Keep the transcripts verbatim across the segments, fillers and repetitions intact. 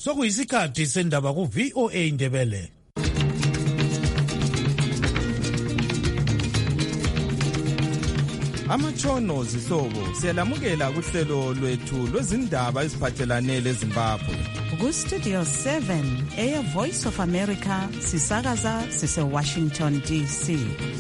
sokuyisikhathi sendaba ku V O A Ndebele. Amatshono zihlobo siyalamukela kuhlelo lwethu lwezindaba eziphathelane leZimbabwe. Ku Studio seven eya Voice of America sisakaza sise Washington D C.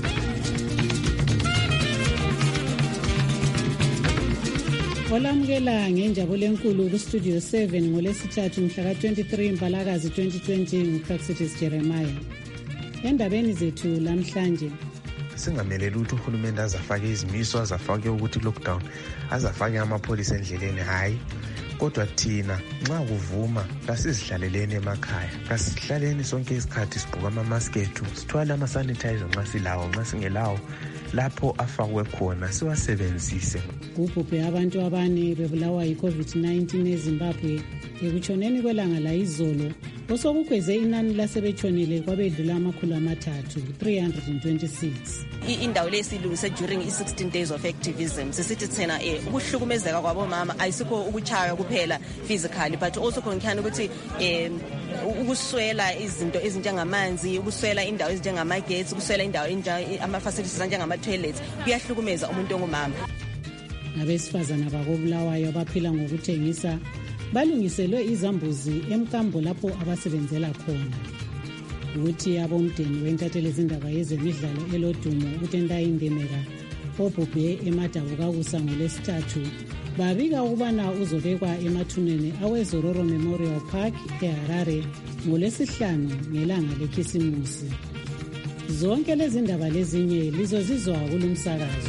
Olamukela ngenjabulo enkulu ku Studio seven ngolesithathu mhla ka twenty-three Mbalakazi twenty twenty nguPraxitis Jeremiah. Endabeni zethu lamhlanje singameleli ukuthi uhulumende azafake izimiso, azafake ukuthi lockdown, azafake amapholisa endleleni, hayi. Kodwa thina nxa kuvuma kasizihlaleleni emakhaya, kasihlaleni sonke isikhathi sibhuka ama-mask ethu, sithwale ama-sanitizer nxa silawo, nxa singelawo lapho afakwe khona siwasebenzise. Kubhubhe abantu abane bebulawa yi-COVID nineteen eZimbabwe ekutshoneni kwelanga la izolo, osokukhweze inani lasebetshonile kwabedlula amakhulu amathathu three hundred twenty-six. Indawo lesilungise during i-sixteen days of activism sisithi thina eh ukuhlukumezeka kwabomama ayisikho ukuchaya kuphela physically but also konkhana ukuthi eh ukuswela izinto ezinjengamanzi, ukuswela indawo ezinjengamagetsi, ukuswela indawo ama-facilities anjengama-toilets kuyahlukumeza umuntu ongumama. Abesifazana bakobulawayo abaphila ngokuthengisa balungiselwe izambuzi emkambo lapho abasebenzela khona. Ukuthi abomdeni wentatheli izindaba yezemidlalo elodumo uTendai Ndemeka obhubhe eMadabukakusa ngolesithathu babika ukubana uzobekwa emathuneni aweZororo Memorial Park eHarare ngolesihlanu ngelanga lekhisimusi. Zonke lezi ndaba lezinye lizozizwa kulumsakazo.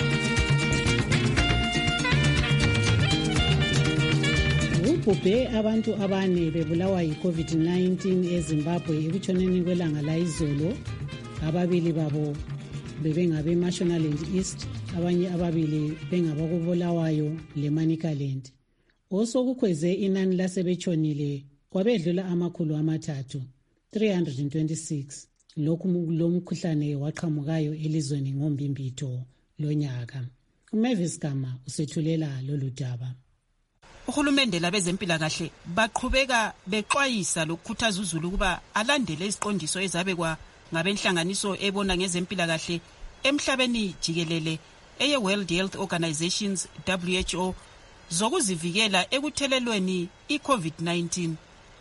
Kubhubhe abantu abane bebulawa yi-COVID nineteen eZimbabwe ekutshoneni kwelanga la izolo. Ababili babo bebengabe Mashonaland East, abanye ababili bengabakubulawayo leManicaland. Osokukhweze inani lasebetshonile kwabedlula amakhulu amathathu three hundred twenty-six. Lokhu lomkhuhlane waqhamukayo elizweni ngombimbitho lonyaka. uMavis Gama usethulela lolu daba. Uhulumende labezempilakahle baqhubeka bexwayisa lokukhuthaza uzulu ukuba alandele iziqondiso ezabekwa ngabenhlanganiso ebona ngezempilakahle emhlabeni jikelele eye World Health Organizations W H O zokuzivikela ekuthelelweni i-COVID nineteen.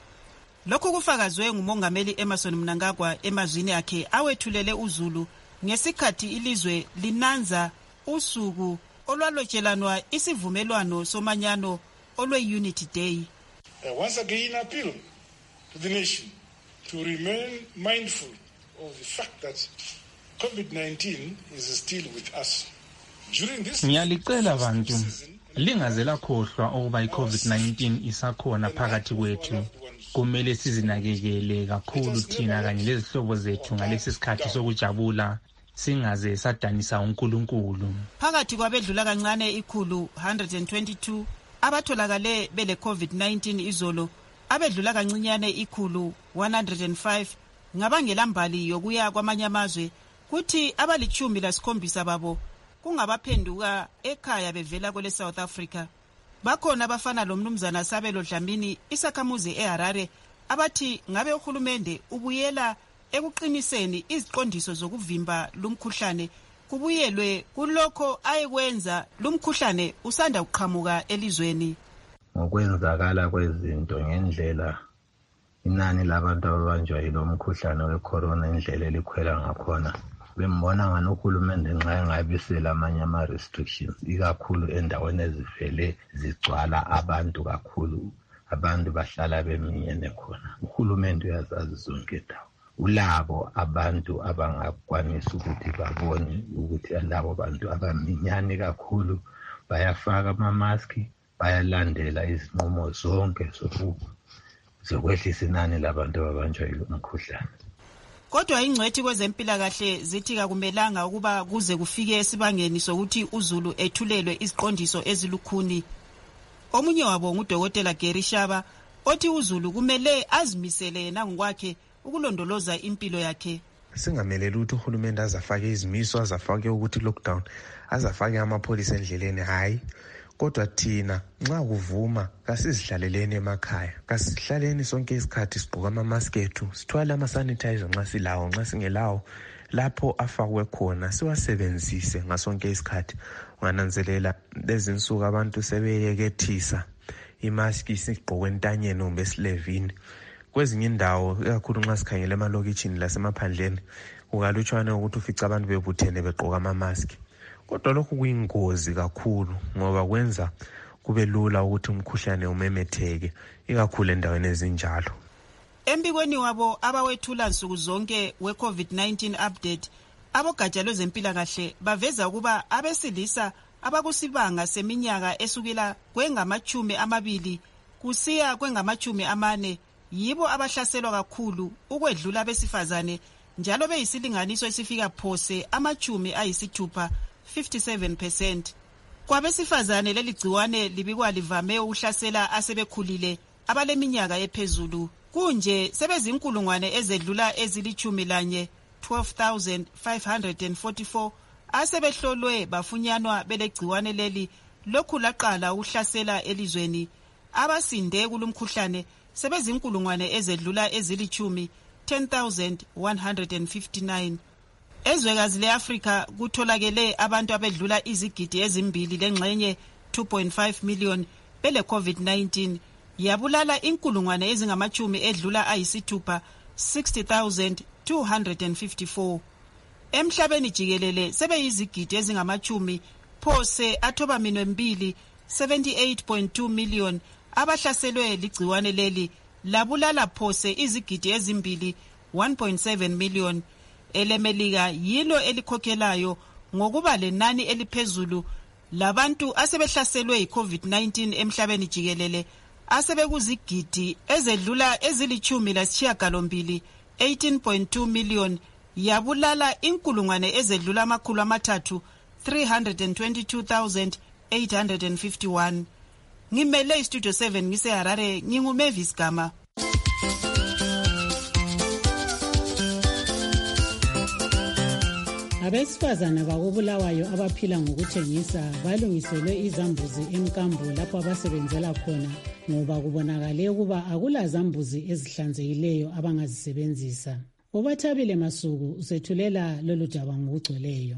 Lokhu kufakazwe ngumongameli Emmerson Mnangagwa emazwini akhe awethulele uzulu ngesikhathi ilizwe linanza usuku olwalotshelanwa isivumelwano somanyano olwe-Unity Day. I once again appeal to the nation to remain mindful of the fact that COVID nineteen is still with us. During this Ngiyalicela bantu lingaze lakhohlwa ukuba i-COVID nineteen isakhona phakathi kwethu. Kumele sizinakekele kakhulu thina kanye lezihlobo zethu ngalesi sikhathi sokujabula, singaze sadanisa uNkulunkulu. Phakathi kwabedlula kancane ikhulu one hundred twenty-two abatholakale bele COVID nineteen izolo, abedlula kancinyane ikhulu one hundred five ngabangela mbali yokuya kwamanye amazwe, kuthi abalichumi lasikhombisa babo kungabaphenduka ekhaya bevela kwele South Africa. Bakhona abafana lomnumzana Sabelo Dlamini isakhamuzi eHarare abathi ngabe uhulumende ubuyela ekuqiniseni iziqondiso zokuvimba lumkhuhlane kubuyelwe kulokho ayekwenza lumkhuhlane usanda uqhamuka elizweni. Ngokwenzakala kwezinto ngendlela inani labantu ababanjwa yilo mkhuhlane wecorona indlela elikhwela ngakhona, bembona ngani uhulumende nxa engabisela amanye ama-restrictions ikakhulu endaweni ezivele zigcwala abantu kakhulu, abantu bahlala beminyene khona. Uhulumende uyazazi zonke indawo, ulabo abantu abangakwanisa ukuthi babone ukuthi labo bantu abaminyane kakhulu bayafaka ama-maski, bayalandela izinqumo zonke zokwehlisa inani labantu ababanjwa yilo mkhuhlane. Kodwa ingcwethi kwezempilakahle zithi kakumelanga ukuba kuze kufike esibangeni sokuthi uzulu ethulelwe iziqondiso ezilukhuni. Omunye wabo ngudokotela Gary Shaba othi uzulu kumele azimisele yena ngokwakhe ukulondoloza impilo yakhe. Singameleli ukuthi uhulumende azafake izimiso, azafake ukuthi lockdown, azafake amapholisa endleleni, hayi. kodwa thina nxa kuvuma kasizihlaleleni emakhaya, kasihlaleni sonke isikhathi sigqoka ama-mask ethu, sithwale ama-sanitizer nxa silawo, nxa singelawo lapho afakwe khona siwasebenzise ngasonke isikhathi. Ungananzelela lezi nsuku abantu sebeyekethisa imaski sigqokwe entanyeni kumbe esilevini. Kwezinye indawo ikakhulu nxa sikhangele emalokitshini lasemaphandleni kukalutshwane ukuthi ufica abantu bebuthene begqoka ama-mask. Kodwa lokhu kuyingozi kakhulu ngoba kwenza kube lula ukuthi umkhuhlane umemetheke ikakhulu endaweni ezinjalo. Embikweni wabo abawethula nsuku zonke we-COVID nineteen update, abogatsha lwezempilakahle baveza ukuba abesilisa abakusibanga seminyaka esukela kwengamachumi amabili kusiya kwengamachumi amane yibo abahlaselwa kakhulu ukwedlula abesifazane, njalo beyisilinganiso esifika phose amachumi ayisithupha fifty-seven percent. Kwabesifazane leli gciwane libikwa livame ukuhlasela asebekhulile abaleminyaka ephezulu. Kunje sebezinkulungwane ezedlula ezilichumi lanye twelve thousand five hundred forty-four asebehlolwe bafunyanwa belegciwane leli lokhu laqala ukuhlasela elizweni. Abasinde kulumkhuhlane sebezinkulungwane ezedlula ezilichumi ten thousand one hundred fifty-nine. Ezwekazi leAfrika kutholakele abantu abedlula izigidi ezimbili lengxenye two point five million bele COVID nineteen. Yabulala inkulungwane ezingamachumi edlula ayisithupha sixty thousand two hundred fifty-four. Emhlabeni jikelele sebeyizigidi ezingamachumi phose athoba minwe mbili seventy-eight point two million abahlaselwe ligciwane leli, labulala phose izigidi ezimbili one point seven million. EleMelika yilo elikhokhelayo ngokuba lenani eliphezulu labantu asebehlaselwe yi-COVID nineteen emhlabeni jikelele asebekuzigidi ezedlula ezilichumi lasishiyagalombili eighteen point two million, yabulala inkulungwane ezedlula amakhulu amathathu three hundred twenty-two thousand eight hundred fifty-one. Ngimele istudio seven ngise Harare, nginguMavis Gama. Abesifazana bakubulawayo abaphila ngokuthengisa balungiselwe izambuzi emkambo lapho abasebenzela khona ngoba kubonakale ukuba akula zambuzi ezihlanzekileyo abangazisebenzisa. Ubathabile Masuku usethulela lolu daba ngokugcweleyo.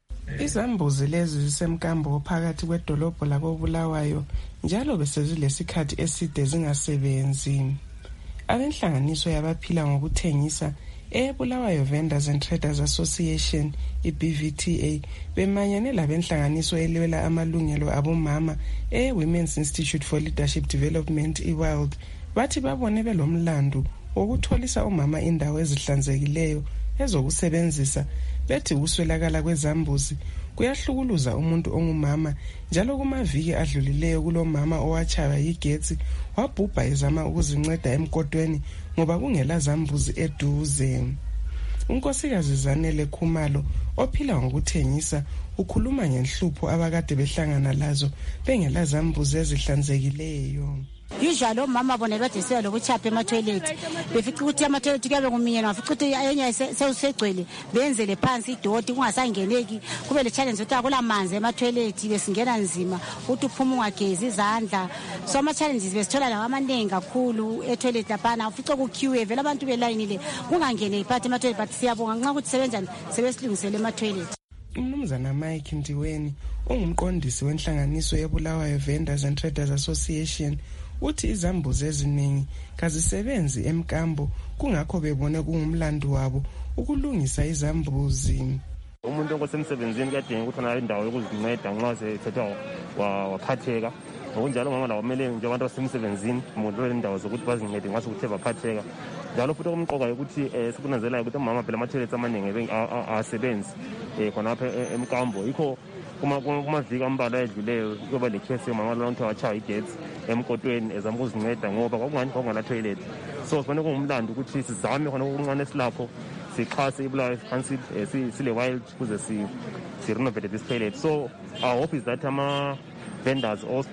Izambuzi lezi zisemkambo phakathi kwedolobho lakobulawayo njalo besezilesikhathi eside zingasebenzi. Abenhlanganiso yabaphila ngokuthengisa eBulawayo Vendors and Traders Association, i-B V T A, bemanyane labenhlanganiso elwela amalungelo abomama e-Women's Institute for Leadership Development, i-WILD, bathi babone belomlandu wokutholisa umama indawo ezihlanzekileyo ezokusebenzisa, bethi ukuswelakala kwezambuzi kuyahlukuluza umuntu ongumama, njalo kumaviki adlulileyo kulomama owachaya yigetsi wabhubha ezama ukuzinceda emkotweni ngoba kungela zambuzi eduze. Unkosikazi Zanele Khumalo ophila ngokuthengisa ukhuluma ngenhlupho abakade behlangana lazo bengela zambuzi ezihlanzekileyo. Usually omama bona badesiya lokuchapha ema-toilet befica ukuthi ama-toilet kuyabe kuminyene, wafica ukuthi enye sewusegcwele benzele phansi idoti kungasangeneki, kube le challenge ukuthi akulamanzi ema-toilet besingena nzima ukuthi uphuma ungagezi izandla. So ama-challenges besithola lawo amaningi kakhulu e-toilet laphana, ufica kuqueue vele abantu belayinile kungangeneki phakathi ema-toilet, but siyabonga nxa ukuthi sebenzani sebesilungisele ema-toilet. Umnumzana Mike Ndiweni ungumqondisi wenhlanganiso yeBulawayo Vendors and Traders Association uthi izambuzi eziningi kazisebenzi emkambo, kungakho bebone kungumlandu wabo ukulungisa izambuzi. Umuntu ongosemsebenzini kuyadinga ukuthi nayo indawo yokuzinceda nxa sethetha waphatheka. Ngokunjalo mama lawo kumele nje abantu abasemsebenzini umuntu indawo zokuthi bazincede nxa sekuthe baphatheka. Njalo futhi okumqoka ukuthi sikunanzela ukuthi umama phela ama-toilets amaningi asebenzi khonapha emkambo. Yikho kumaviki ambalwa edluleyo kuyoba le case yomama lo ukuthi wachaya igetsi emkotweni ezama ukuzinceda ngoba kwakungani kwakungana-toilet. So kufanele kungumlando ukuthi sizame khona okuncane esilapho sixhase iBulawayo Council sile-WILD ukuze si-renovate this toilet. So our hope is that ama-vendors also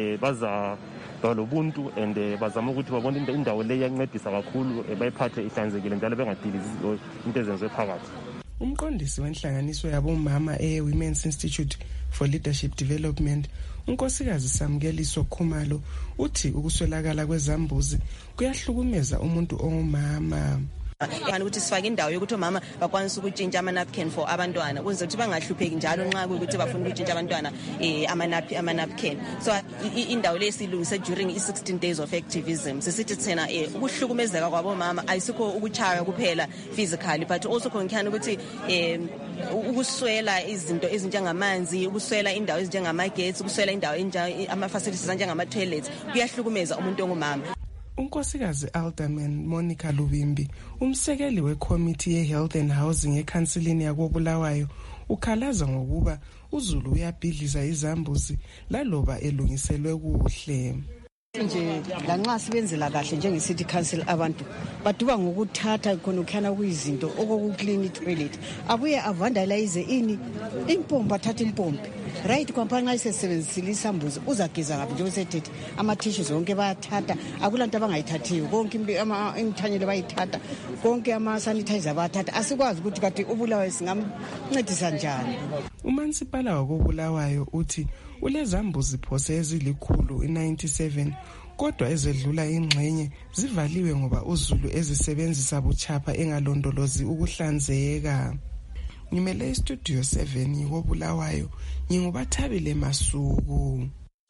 baza balobuntu and bazama ukuthi babone indawo le iyancedisa kakhulu bayiphathe ihlanzekile njalo bengadili into ezenziwe phakathi. Umqondisi wenhlanganiso yabomama e-Women's Institute for Leadership Development, unkosikazi Samkeliso Khumalo, uthi ukuswelakala kwezambuzi kuyahlukumeza umuntu ongumama. Ngani ukuthi sifake indawo yokuthi omama bakwanisa ukutshintsha ama napkin for abantwana ukuze ukuthi bangahlupheki njalo nxa ukuthi bafuna ukutshintsha abantwana eh ama napkin. So indawo lesilungise during i sixteen days of activism sisithi thina eh ukuhlukumezeka kwabomama ayisikho ukuchaya kuphela physically but also khonkhana ukuthi eh ukuswela izinto ezinjengamanzi, ukuswela indawo ezinjengamagetsi, ukuswela indawo ama facilities njengama toilets kuyahlukumeza umuntu ongumama. Unkosikazi Alderman Monica Lubimbi, umsekeli weCommittee ye-Health and Housing eKhansilini yakoBulawayo, ukhalaza ngokuba uZulu uyabhidliza izambuzi laloba elungiselwe kuhle. Nje lanxa sibenzela kahle njenge city council abantu baduba ngokuthatha khona ukhana kuyizinto okukclean toilet abuye avandalize ini impompi athatha impompi right kwampa nxa isebenzisile isambuzi uzageza ngapi nje usethethi ama tissues zonke bayathatha akulanto abangayithathiyo konke ama imthanyelo bayithatha konke ama sanitizer bayathatha asikwazi ukuthi kade uBulawayo singamncedisa njani. Umansipala wakoBulawayo uthi ulezambuzi phose ezilikhulu i-ninety-seven kodwa ezedlula ingxenye zivaliwe ngoba uZulu ezisebenzisa buchapha engalondolozi ukuhlanzeka. Ngimele istudio seven yiwoBulawayo, nginguBathabile Masuku.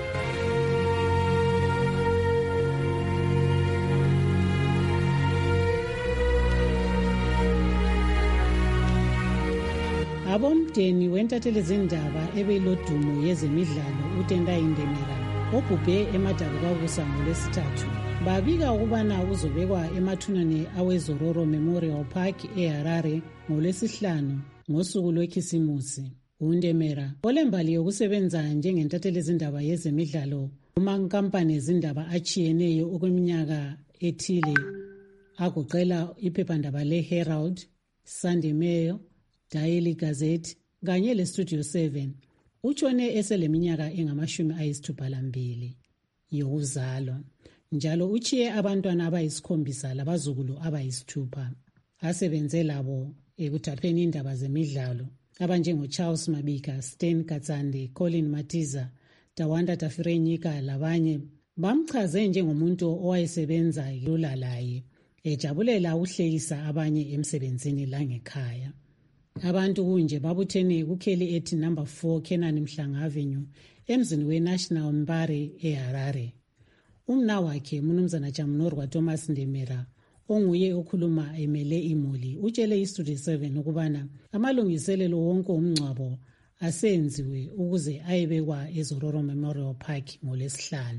Abomdeni wentatheli zindaba ebeyilodumo yezemidlalo uTendai Ndemera obhubhe emadabu kwakusa ngolwesithathu babika ukubana uzobekwa emathuneni aweZororo Memorial Park eHarare ngolwesihlanu ngosuku lwekhisimusi. uNdemera olembali yokusebenza njengentatheli zindaba yezemidlalo kumankampani ezindaba achiyeneyo okweminyaka ethile agoqela iphephandaba leHerald, Sunday Mail, Daily Gazette kanye leStudio seven. Utshone eseleminyaka engamashumi ayisithupha lambili yokuzalwa. Njalo uchiye abantwana abayisikhombisa labazukulu abayisithupha. Asebenze labo ekuthapheni indaba zemidlalo abanjengo Charles Mabika, Stan Katsande, Colin Matiza, Tawanda Tafirenyika labanye bamchaze njengomuntu owayesebenza lula laye ejabulela uhlekisa abanye emsebenzini langekhaya. Abantu kunje babuthene kukheli ethi number four Kenan Mhlanga Avenue emzini weNational Mbare eHarare. Umna wakhe Mnumzana Jamnorwa Thomas Ndemera onguye okhuluma emele imuli utshele iStudio seven ukubana amalungiselelo wonke umngcwabo asenziwe ukuze ayebekwa eZororo Memorial Park ngolwesihlanu.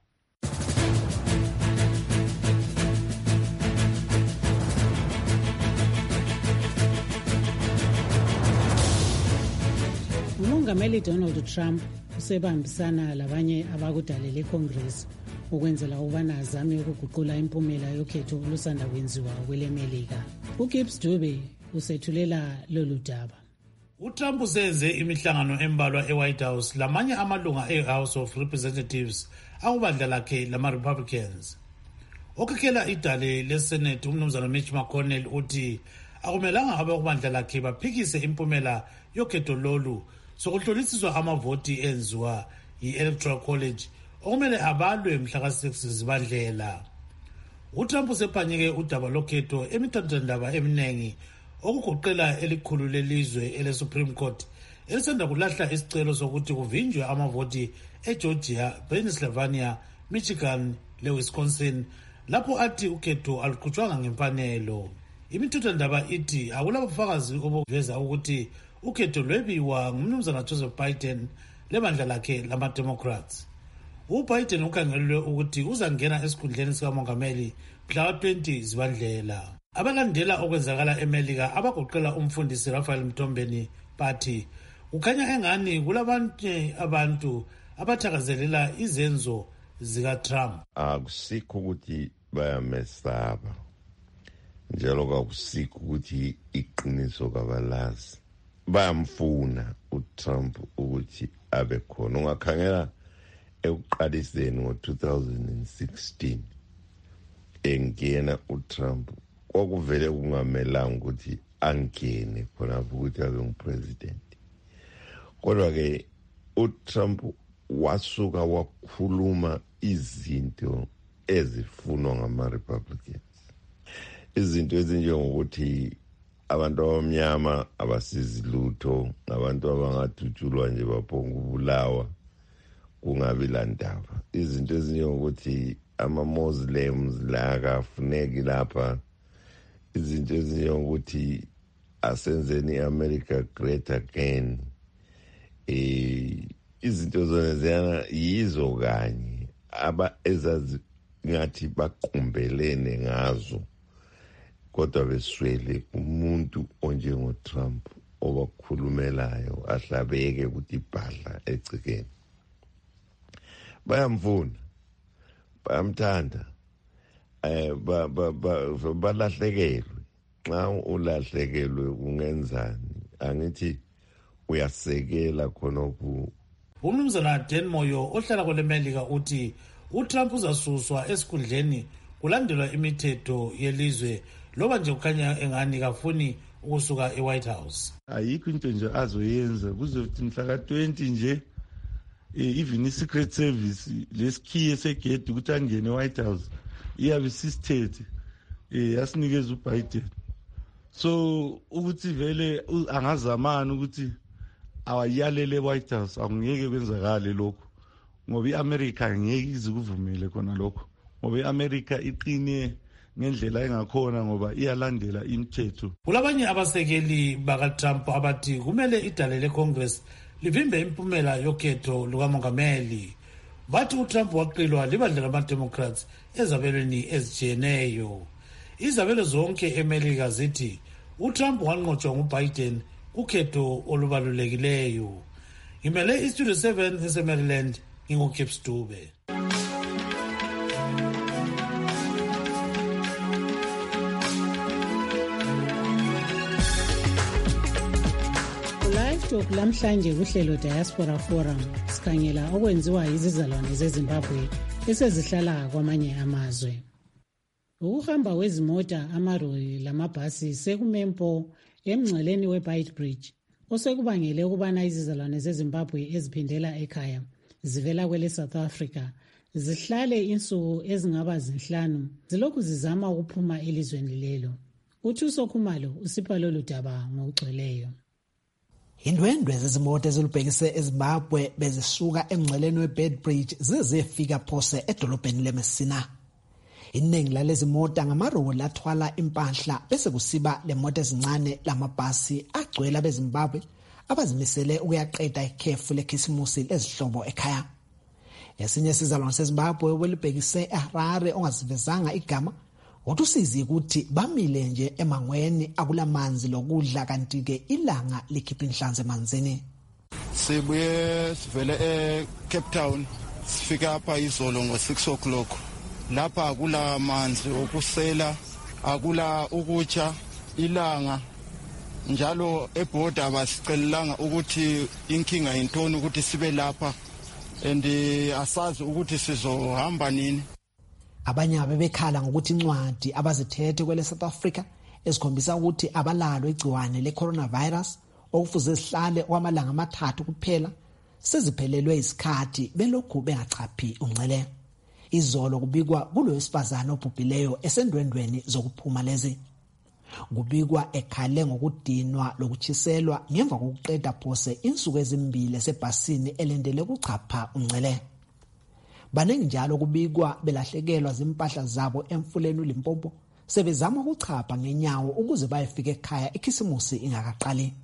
uMongameli Donald Trump usebambisana labanye abakudalele eCongress ukwenzela ukubana azame ukuguqula impumela yokhetho olusanda kwenziwa kwelemelika. uGibbs Dube usethulela lolu daba. uTrump usenze imihlangano embalwa eWhite House lamanye amalunga eHouse of Representatives akubandla lakhe lama-Republicans. okhikhela idale leSenate uMnumzana Mitch McConnell uthi akumelanga abakubandla lakhe baphikise impumela yokhetho lolu sokuhlolisiswa amavoti enziwa yi-Electoral College okumele abalwe mhla six zibandlela. uTrump usephanyeke udaba lokhetho emithathondaba eminingi okugoqela elikhulu lelizwe ele-Supreme Court elisanda kulahla isicelo sokuthi kuvinjwe amavoti eGeorgia, Pennsylvania, Michigan leWisconsin lapho athi ukhetho aluqhutshwanga ngemfanelo. Imithathondaba ithi akulabufakazi obuveza ukuthi ukhetho lwebiwa ngumnumzana Joseph Biden lebandla lakhe lama-Democrats. uBiden ukhangelelwe ukuthi uzangena esikhundleni sikamongameli mhla twenty zibandlela. Abalandela okwenzakala eMelika abagoqela umfundisi Raphael Mtombeni bathi kukhanya engani kulabanye abantu abathakazelela izenzo zikaTrump. Akusikho ukuthi bayamesaba njalo kakusikho ukuthi iqiniso kabalazi. Bayamfuna uTrump ukuthi abe khona. Ungakhangela ekuqaliseni ngo-two thousand sixteen engena uTrump kwakuvele kungamelanga ukuthi angene khonapho ukuthi abe ngupresident. Kodwa-ke uTrump wasuka wakhuluma izinto ezifunwa ngama-Republicans. Izinto ezinjengokuthi abantu abamnyama abasizi lutho, abantu abangadutshulwa nje baphonga ubulawa kungabi landaba. Izinto ezinjengokuthi ama-Muslims la akafuneki lapha. Izinto ezinjengokuthi asenzeni i-America great again. Eh izinto zona ziyana yizo kanye aba ezazi ngathi baqumbelene ngazo, kodwa beswele umuntu onjengoTrump obakhulumelayo ahlabeke ukuthi ibhadla egcikeni. Bayamfuna, bayamthanda, eh ba balahlekelwe. Xa ulahlekelwe ungenzani? Angithi uyasekela khonokho. Umnumzana Dan Moyo ohlala kwele Melika uthi uTrump uzasuswa esikhundleni kulandelwa imithetho yelizwe loba nje kukhanya engani kafuni ukusuka eWhite House. Ayikho into nje azoyenza kuzothi mhla twenty nje even iSecret Service lesikhiye segedi ukuthi angene eWhite House iyabe sisted eh yasinikeza uBiden. So ukuthi vele angazamana ukuthi awayalele eWhite House akungeke kwenzakale lokho ngoba iAmerica ngeke izikuvumele khona lokho ngoba iAmerica iqine ngendlela engakhona ngoba iyalandela imithetho. Kulabanye abasekeli bakaTrump abathi kumele idale leCongress livimbe impumela yokhetho lukamongameli. Bathi uTrump waqilwa libandla lama-Democrats ezabelweni ezijiyeneyo. Izabelo zonke eMelika zithi uTrump wanqotshwa nguBiden kukhetho olubalulekileyo. Ngimele iStudio seven eseMaryland, nginguKips Dube. Live Talk lamhlanje kuhlelo Diaspora Forum sikhangela okwenziwa izizalwane zeZimbabwe esezihlala kwamanye amazwe. Ukuhamba kwezimota, amaroli lamabhasi sekumempo emngceleni weBeitbridge osekubangele ukubana izizalwane zeZimbabwe eziphindela ekhaya zivela kwele South Africa zihlale insuku ezingaba zinhlanu zilokhu zizama ukuphuma elizweni lelo. Uthuso Khumalo usipha lolu daba ngokugcweleyo. Indwendwe zezimoto ezilubhekise eZimbabwe bezisuka emngceleni weBeitbridge zizefika phose edolobheni leMessina. Iningi lalezi mota ngamaroli athwala impahla bese kusiba lemoto ezincane lamabhasi agcwele abeZimbabwe abazimisele ukuyaqeda ikhefu lekhisimusi lezihlobo ekhaya. Esinye sizalwane seZimbabwe welibhekise eHarare ongazivezanga igama uthi ukuthi bamile nje emangweni akulamanzi lokudla kanti ke ilanga likhipha inhlanzi emanzini. Sibuye sivele eCape Town sifika apha izolo ngo six o'clock. Lapha akula manzi okusela, akula ukutsha, ilanga njalo eborder basicelelanga ukuthi inkinga intoni ukuthi sibe lapha and asazi ukuthi sizohamba nini. Abanye abebekhala ngokuthi incwadi abazithethe kwele South Africa ezikhombisa ukuthi abalalo igciwane le-coronavirus okufuze sihlale kwamalanga amathathu kuphela seziphelelwe isikhathi belokhu bengachaphi ungcele. Izolo kubikwa kulo wesifazana obhubhileyo esendwendweni zokuphuma lezi. Kubikwa ekhale ngokudinwa lokuchiselwa ngemva kokuqeda phose insuku ezimbili esebhasini elendele ukuchapha ungcele. Baningi njalo kubikwa belahlekelwa zimpahla zabo emfuleni uLimpopo sebezama ukuchapha ngenyawo ukuze bayefika ekhaya ikhisimusi ingakaqali.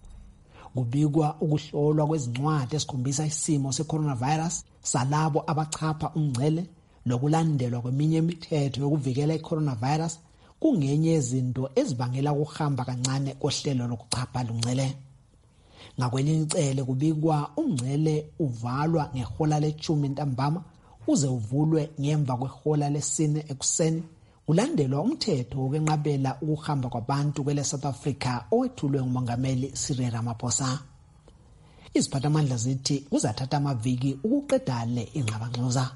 Kubikwa ukuhlolwa kwezincwadi esikhombisa isimo se-coronavirus salabo abachapha ungcele lokulandelwa kweminye imithetho yokuvikela i-coronavirus kungenye yezinto ezibangela ukuhamba kancane kohlelo lokuchapha lungcele. Ngakwelinye icele kubikwa ungcele uvalwa ngehola lechumi ntambama uze uvulwe ngemva kwehola lesine ekuseni kulandelwa umthetho wokwenqabela ukuhamba kwabantu kwele South Africa owethulwe ngumongameli Cyril Ramaphosa. Iziphathamandla zithi kuzathatha amaviki ukuqeda le ingxabangxoza.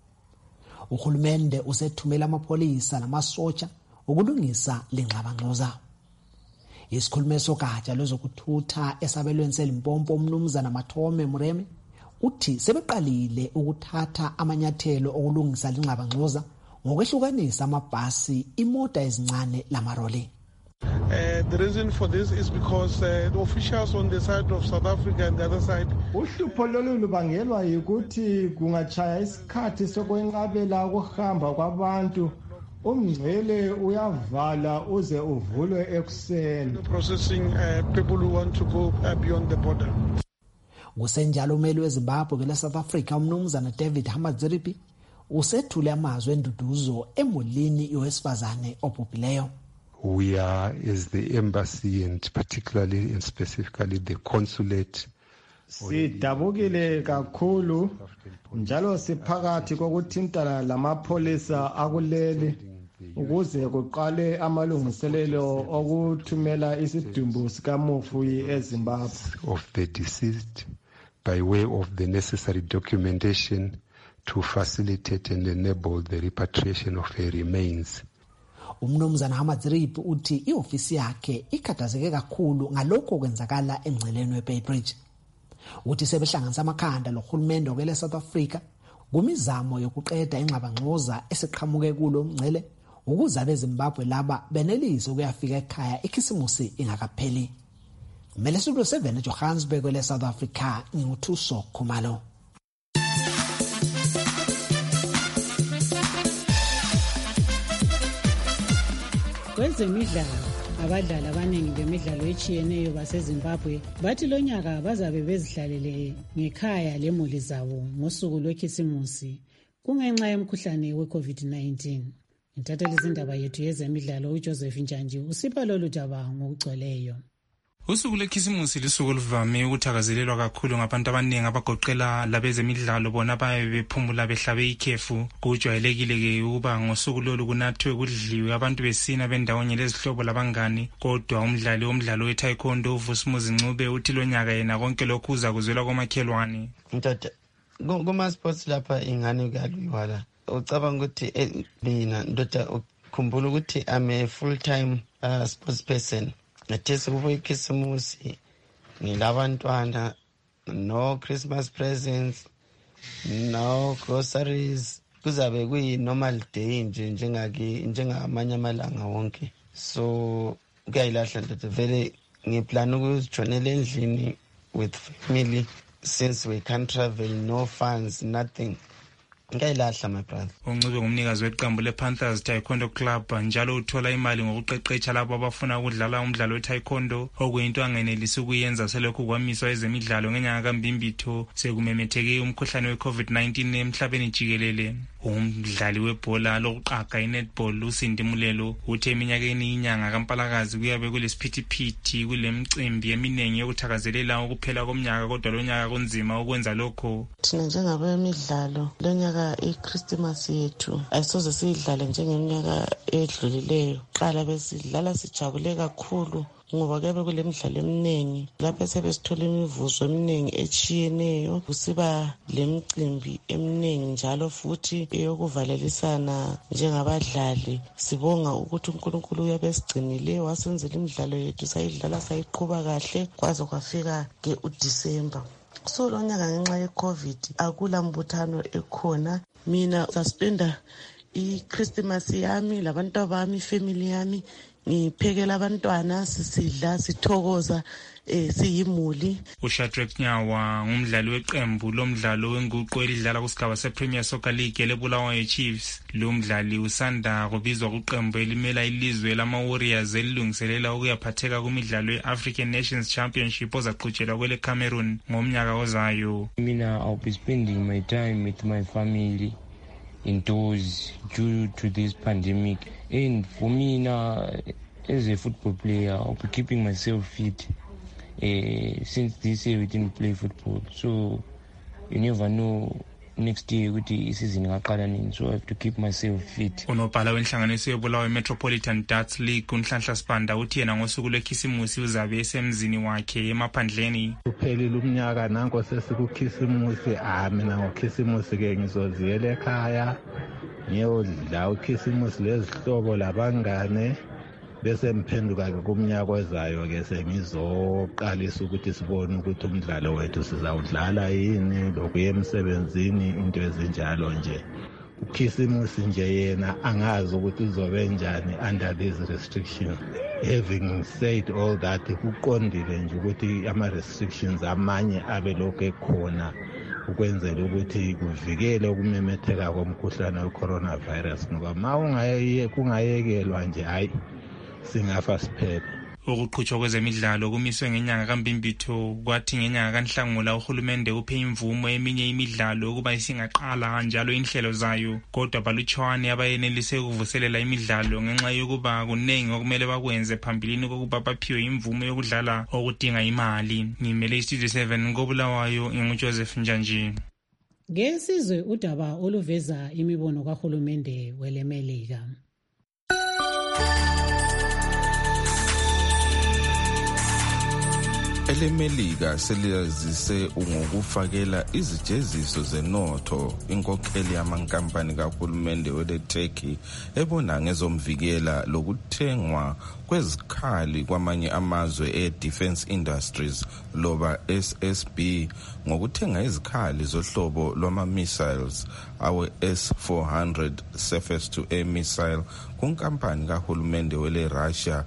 Uhulumende usethumela amapholisa namasotsha ukulungisa le ngxabangxoza. Isikhulume sogatsha lezokuthutha esabelweni seLimpopo umnumzana Mathome Mureme uthi sebeqalile ukuthatha amanyathelo okulungisa linxabangxoza ngokwehlukanisa amabhasi, imota ezincane lamaroli. Uh, the reason for this is because uh, the officials on the side of South Africa and the other side. Uhlupho lolu lubangelwa yikuthi kungachaya isikhathi sokwenqabela ukuhamba kwabantu. Umngcele uyavala uze uvulwe ekuseni. Processing uh, people who want to go uh, beyond the border. Kusenjalo umeli weZimbabwe kule South Africa umnumzana David Hamadziripi usethule amazwi enduduzo emulini yowesifazane obhubhileyo. We are as the embassy and particularly and specifically the consulate. Sidabukile kakhulu njalo siphakathi kokuthintana lamapholisa akuleli ukuze kuqale amalungiselelo okuthumela isidumbu sikamufu eZimbabwe of the deceased by way of the necessary documentation to facilitate and enable the repatriation of her remains. Umnumzana Hamadziripi uthi iofisi yakhe ikhathazeke kakhulu ngalokho kwenzakala emngceleni weBay Bridge. Uthi sebehlanganisa amakhanda lohulumende wele South Africa kumizamo yokuqeda inxabangxoza esiqhamuke kulo mngcele ukuze abeZimbabwe laba benelise ukuyafika ekhaya ikhisimusi ingakapheli. Mele Studio seven eJohannesburg wele South Africa nginguthuso Khumalo. Kwezemidlalo, abadlali abaningi bemidlalo etshiyeneyo baseZimbabwe bathi lonyaka bazabe bezihlalele ngekhaya lemuli zabo ngosuku lwekhisimusi kungenxa yomkhuhlane we-COVID nineteen. Intatheli izindaba yethu yezemidlalo uJoseph Njanji usipha lolu daba ngokugcweleyo. Usuku lwekhisimusi lisuku oluvame ukuthakazelelwa kakhulu ngabantu abaningi abagoqela labezemidlalo bona baye bephumula behlabe ikhefu. Kujwayelekile ke ukuba ngosuku lolu kunathwe kudliwe abantu besina bendawonye lezihlobo labangani, kodwa umdlali womdlalo we-taekwondo uVusumuzi Ncube uthi lonyaka yena konke lokhu uza kuzwela komakhelwane. Mtata kuma sports lapha ingane kuyalwiwa la. Ucabanga ukuthi mina ndoda ukhumbula ukuthi I'm a full time uh, sports person. Nathese kubuye ikhisimusi ngilabantwana, no Christmas presents, no groceries, kuzabe kuyi normal day nje njengaki njengamanye amalanga wonke. So kuyayilahla ndoda vele ngiplan ukuzijonela endlini with family since we can't travel, no funds, nothing. Ngayilahla my brother. Uncube ngumnikazi weqembu lePanthers Taekwondo Club njalo uthola imali ngokuqeqesha labo abafuna ukudlala umdlalo weTaekwondo okuyinto angenelisi ukuyenza selokhu kwamiswa ezemidlalo ngenyanga kaMbimbitho sekumemetheke umkhuhlane weCovid nineteen emhlabeni jikelele. Umdlali webhola lokuqaga iNetball uSindi Mulelo uthe eminyakeni inyanga kaMpalakazi kuyabe kulesiphithiphithi kulemicimbi eminingi yokuthakazelela ukuphela komnyaka, kodwa lonyaka kunzima ukwenza lokho. Thina njengabemidlalo lonyaka iChristmas yethu ayisoze siyidlale njengeminyaka edlulileyo. Qala besidlala sijabule kakhulu ngoba kube kulemidlalo eminingi lapho sebesithola imivuzo eminingi echiyeneyo, kusiba lemicimbi eminingi njalo futhi eyokuvalelisana njengabadlali. Sibonga ukuthi uNkulunkulu uyabesigcinile wasenzela imidlalo yethu sayidlala sayiqhuba kahle kwaze kwafika ke uDisemba. So lonyaka ngenxa yeCovid akula mbuthano ekhona. Mina saspenda iChristmas yami labantu bami, family yami, ngiphekela abantwana, sisidla, sithokoza, eh siyimuli. uShadrack Nyawa ngumdlali weqembu lomdlalo wenguqu elidlala kusigaba sePremier Soccer League leBulawayo Chiefs. Lo mdlali usanda kubizwa kuqembu elimela ilizwe lama-Warriors elilungiselela ukuyaphatheka kumidlalo ye-African Nations Championship ozaqhutshelwa kwele Cameroon ngomnyaka ozayo. Mina I'll be spending my time with my family indoors due to this pandemic, and for me now as a football player I'll be keeping myself fit. Uh, since this year we didn't play football, so you never know next year ukuthi isizini ngaqala nini, so I have to keep myself fit. Unobhala wenhlanganiso yebulawayo Metropolitan Darts League uNhlanhla Sibanda uthi yena ngosuku lwekhisimusi uzabe esemzini wakhe emaphandleni. Kuphelile umnyaka nanko sesikukhisimusi, ah mina ngokhisimusi ke ngizoziyela ekhaya ngiyodla ukhisimusi lezihlobo labangane bese mphenduka-ke kumnyaka ozayo-ke sengizoqalisa ukuthi sibone ukuthi umdlalo wethu sizawudlala yini, lokuya emsebenzini, into ezinjalo nje. uKhisimusi nje yena angazi ukuthi uzobe njani under these restrictions. Having said all that, kuqondile nje ukuthi ama-restrictions amanye abe lokhu ekhona ukwenzela ukuthi kuvikele ukumemetheka komkhuhlane we-coronavirus, ngoba ma kungayekelwa nje hayi singafa siphela. Ukuqhutshwa kwezemidlalo kumiswe ngenyanga kaMbimbitho, kwathi ngenyanga kaNhlangula uhulumende uphe imvumo eminye imidlalo ukuba isingaqala njalo inhlelo zayo, kodwa balutshwane abayenelise ukuvuselela imidlalo ngenxa yokuba kunengi okumele bakwenze phambilini kokuba baphiwe imvumo yokudlala okudinga imali. Ngimele iStudio seven koBulawayo, nginguJoseph Njanji. Ngesizwe udaba oluveza imibono kahulumende welemelika. EleMelika seliyazise ngokufakela izijeziso zenotho inkokheli yamankampani kahulumende weleTurkey ebona ngezomvikela lokuthengwa kwezikhali kwamanye amazwe e-Defense Industries loba S S B ngokuthenga izikhali zohlobo lwama-missiles awe-S four hundred surface to air missile kunkampani kahulumende wele-Russia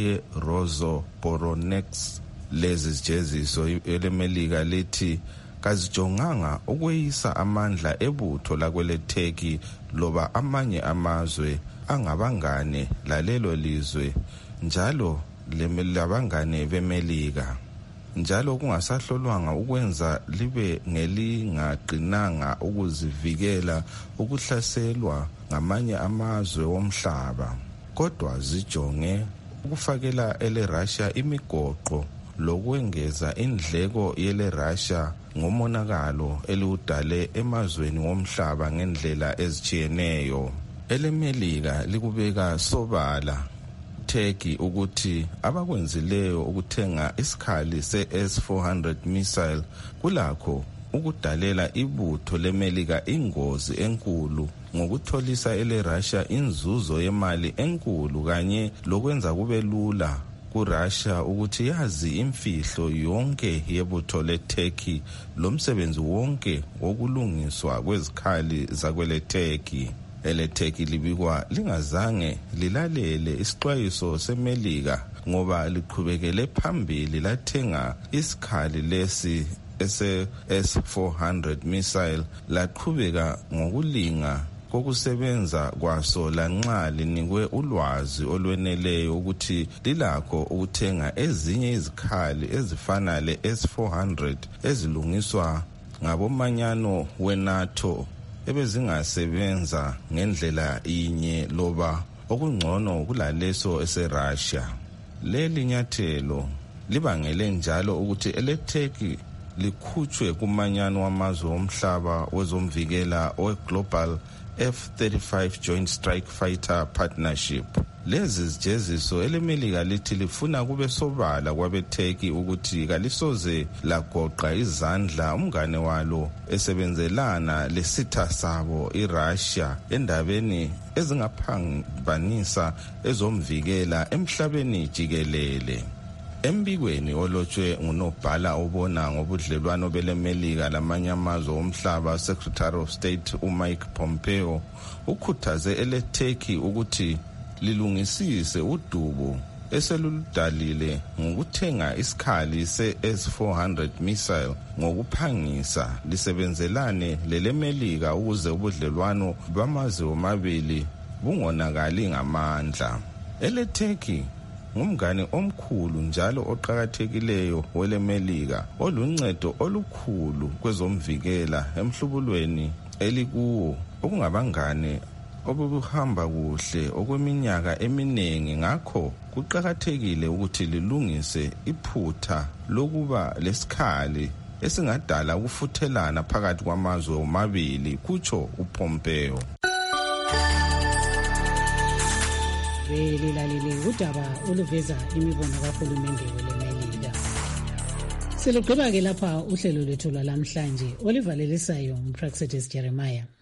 eye-Rosoboronets. Lezi zijeziso eleMelika lithi kazijonganga ukweyisa amandla ebutho lakweleTurkey loba amanye amazwe angabangane lalelo lizwe, njalo labangane beMelika, njalo kungasahlolwanga ukwenza libe ngelingaqinanga ukuzivikela ukuhlaselwa ngamanye amazwe womhlaba, kodwa zijonge ukufakela ele-Russia imigoqo lokwengeza indleko yele-Russia ngomonakalo eliwudale emazweni womhlaba ngendlela ezijiyeneyo. EleMelika likubeka sobala Turkey ukuthi abakwenzileyo ukuthenga isikhali se-S four hundred missile kulakho ukudalela ibutho leMelika ingozi enkulu ngokutholisa ele-Russia inzuzo yemali enkulu kanye lokwenza kube lula kuRussia ukuthi yazi imfihlo yonke yebutho leTurkey lomsebenzi wonke wokulungiswa kwezikhali zakweleTurkey. EleTurkey libikwa lingazange lilalele isixwayiso seMelika ngoba liqhubekele phambili lathenga isikhali lesi ese-S four hundred missile laqhubeka ngokulinga kokusebenza kwaso lanxa linikwe ulwazi olweneleyo ukuthi lilakho ukuthenga ezinye izikhali ezifana le-S four hundred ezilungiswa ngabomanyano weNATO ebezingasebenza ngendlela inye loba okungcono kulaleso eseRussia. Leli nyathelo libangele njalo ukuthi eleTurkey likhutshwe kumanyano wamazwe omhlaba wezomvikela we-Global F thirty-five Joint Strike Fighter Partnership. Lezi zijeziso eleMelika lithi lifuna kube sobala kwabeTurkey ukuthi kalisoze lagoqa izandla umngane walo esebenzelana lesitha sabo iRussia endabeni ezingaphambanisa ezomvikela emhlabeni jikelele. Embikweni olotshwe ngunobhala obona ngobudlelwano beleMelika lamanye amazwe omhlaba, Secretary of State uMike Pompeo ukhuthaze eleTurkey ukuthi lilungisise udubo eseludalile ngokuthenga isikhali se-S four hundred missile ngokuphangisa lisebenzelane leleMelika ukuze ubudlelwano bamazwe omabili bungonakali ngamandla. EleTurkey ngumngane omkhulu njalo oqhakathekileyo weleMelika oluncedo olukhulu kwezomvikela emhlubulweni elikuwo okungabangane obuhamba kuhle okweminyaka eminingi. Ngakho kuqhakathekile ukuthi lilungise iphutha lokuba lesikhali esingadala ukufuthelana phakathi kwamazwe omabili, kutsho uPompeo. Velilalile udaba oluveza imibono kahulumende weleMelika. Silugqiba ke lapha uhlelo lwethu lwalamhlanje olivalelisayo uPraxedis Jeremiah.